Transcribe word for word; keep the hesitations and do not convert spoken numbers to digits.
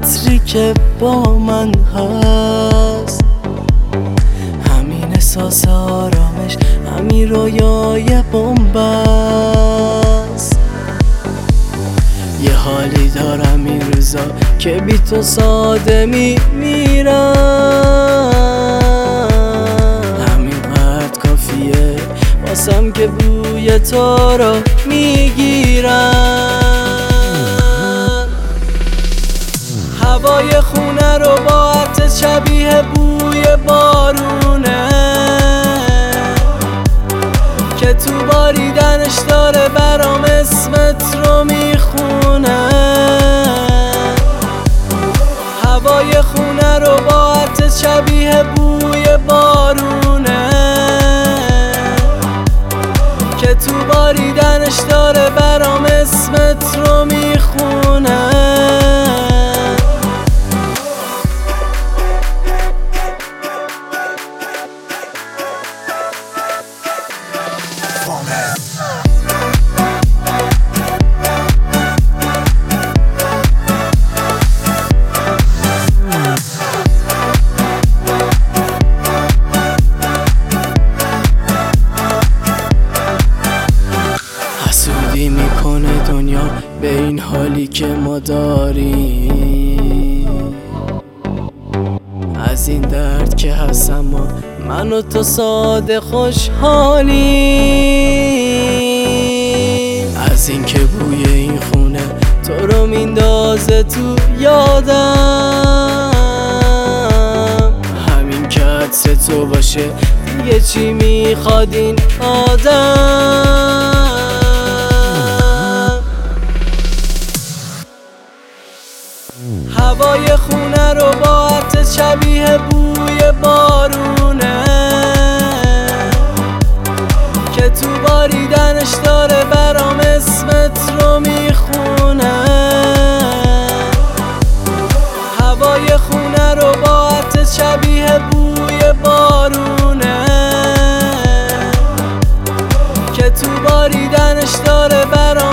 عطری که با من هست، همین احساس آرامش، همین رویای بن‌بست. یه حالی دارم این روزا که بی تو ساده میمیرم، همینقدر کافیه واسم که بوی تو رو میگیرم. هوای خونه رو با عطر شبیه بوی بارونه که تو باریدنش داره برام اسمت رو میخونه. هوای خونه رو با عطر شبیه بوی بارونه که تو باریدنش داره برام اسمت رو میخونه. حسودی میکنه دنیا به این حالی که ما داریم، از این درد که هستم ما من و تو ساده خوشحالیم، از این که بوی این خونه تو رو میندازه تو یادم، همین که عطر تو باشه دیگه چی میخواد این آدم. هوای خونه رو با عطر شبیه بوی بارونه که تو باریدنش داره برام اسمت رو میخونه. هوای خونه رو با عطر شبیه بوی بارونه که تو باریدنش داره برام